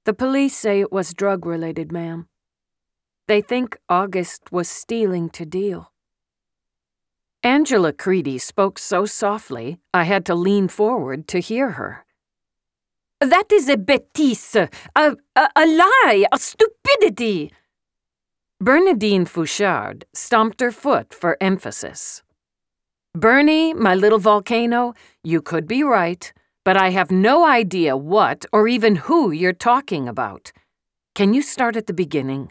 The police say it was drug-related, ma'am. They think August was stealing to deal. Angela Creedy spoke so softly, I had to lean forward to hear her. That is a bêtise, a lie, a stupidity. Bernadine Fouchard stomped her foot for emphasis. Bernie, my little volcano, you could be right, but I have no idea what or even who you're talking about. Can you start at the beginning?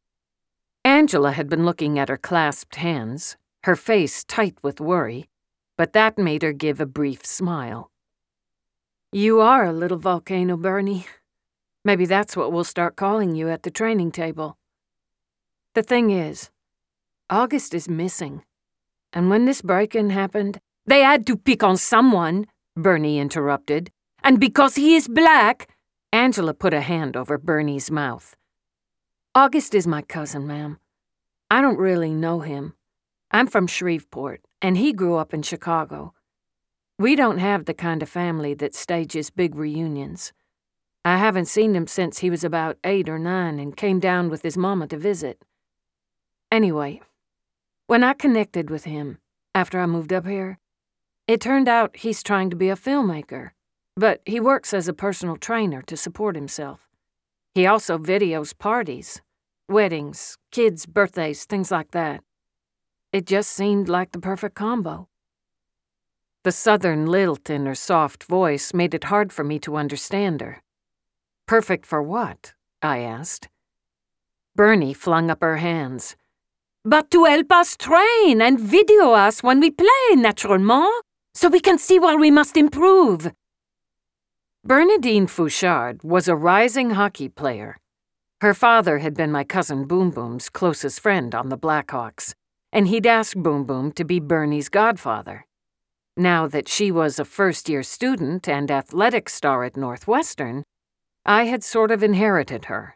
Angela had been looking at her clasped hands, her face tight with worry, but that made her give a brief smile. You are a little volcano, Bernie. Maybe that's what we'll start calling you at the training table. The thing is, August is missing. And when this break-in happened, they had to pick on someone, Bernie interrupted. And because he is black, Angela put a hand over Bernie's mouth. August is my cousin, ma'am. I don't really know him. I'm from Shreveport, and he grew up in Chicago. We don't have the kind of family that stages big reunions. I haven't seen him since he was about 8 or 9 and came down with his mama to visit. Anyway, when I connected with him after I moved up here, it turned out he's trying to be a filmmaker, but he works as a personal trainer to support himself. He also videos parties, weddings, kids' birthdays, things like that. It just seemed like the perfect combo. The southern lilt in her soft voice made it hard for me to understand her. Perfect for what? I asked. Bernie flung up her hands. But to help us train and video us when we play, naturellement, so we can see where we must improve. Bernadine Fouchard was a rising hockey player. Her father had been my cousin Boom Boom's closest friend on the Blackhawks, and he'd asked Boom Boom to be Bernie's godfather. Now that she was a first-year student and athletic star at Northwestern, I had sort of inherited her.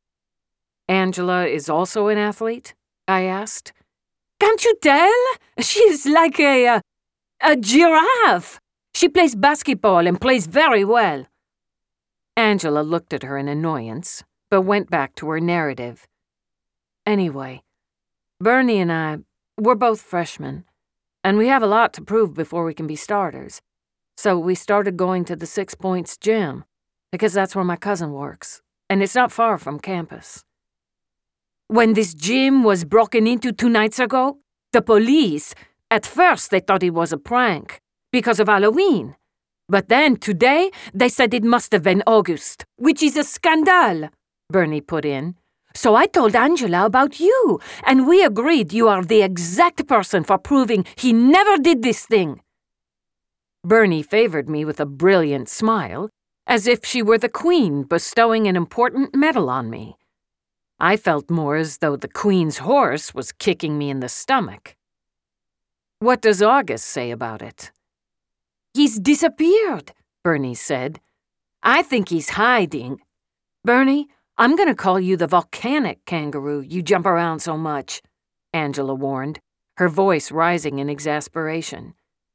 Angela is also an athlete? I asked. Can't you tell? She's like a giraffe. She plays basketball and plays very well. Angela looked at her in annoyance, but went back to her narrative. Anyway, Bernie and we're both freshmen, and we have a lot to prove before we can be starters. So we started going to the 6 Points gym, because that's where my cousin works, and it's not far from campus. When this gym was broken into 2 nights ago, the police, at first they thought it was a prank, because of Halloween. But then, today, they said it must have been August, which is a scandal, Bernie put in. So I told Angela about you, and we agreed you are the exact person for proving he never did this thing. Bernie favored me with a brilliant smile, as if she were the queen bestowing an important medal on me. I felt more as though the queen's horse was kicking me in the stomach. What does August say about it? He's disappeared, Bernie said. I think he's hiding. Bernie, I'm going to call you the volcanic kangaroo, you jump around so much, Angela warned, her voice rising in exasperation.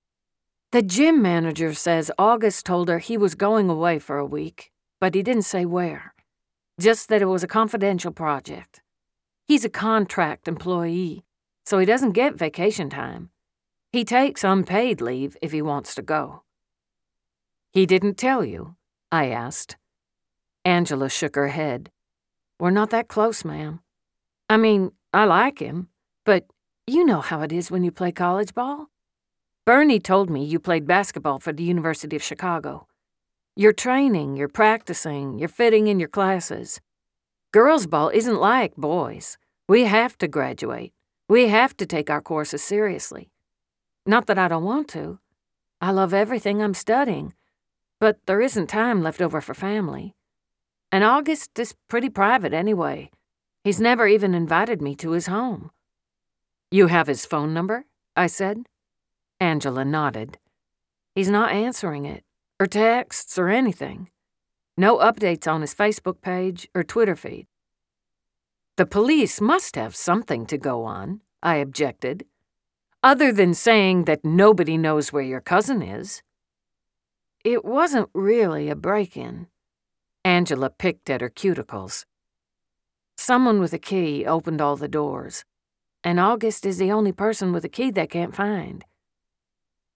The gym manager says August told her he was going away for a week, but he didn't say where. Just that it was a confidential project. He's a contract employee, so he doesn't get vacation time. He takes unpaid leave if he wants to go. He didn't tell you? I asked. Angela shook her head. We're not that close, ma'am. I mean, I like him, but you know how it is when you play college ball. Bernie told me you played basketball for the University of Chicago. You're training, you're practicing, you're fitting in your classes. Girls' ball isn't like boys. We have to graduate. We have to take our courses seriously. Not that I don't want to. I love everything I'm studying, but there isn't time left over for family. And August is pretty private anyway. He's never even invited me to his home. You have his phone number? I said. Angela nodded. He's not answering it, or texts, or anything. No updates on his Facebook page or Twitter feed. The police must have something to go on, I objected, other than saying that nobody knows where your cousin is. It wasn't really a break-in. Angela picked at her cuticles. Someone with a key opened all the doors, and August is the only person with a key they can't find.